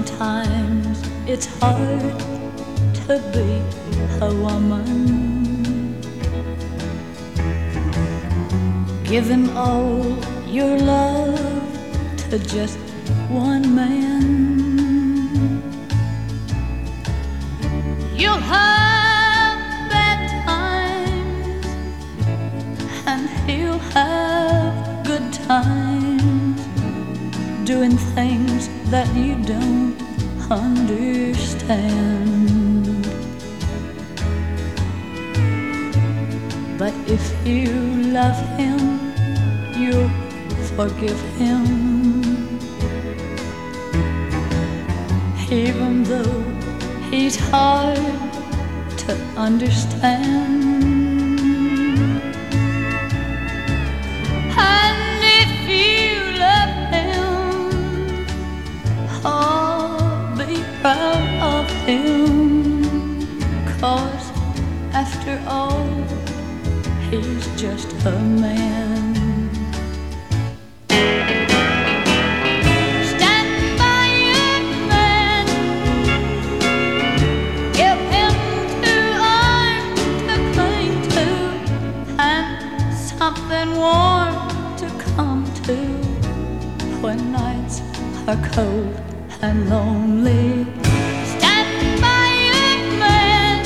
Sometimes it's hard to be a woman, giving all your love to just one man. You'll have bad times and he'll have good times, doing things that you don't understand. But if you love him, you'll forgive him, even though he's hard to understand. And if you love him, oh, be proud of him, 'cause after all, he's just a man. Stand by your man, give him 2 arms to cling to, and something warm to come to when nights are cold and lonely. Stand by your man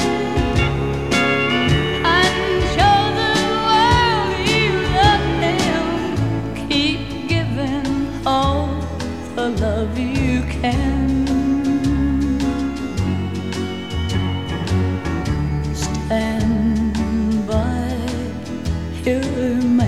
and show the world you love him. Keep giving all the love you can. Stand by your man.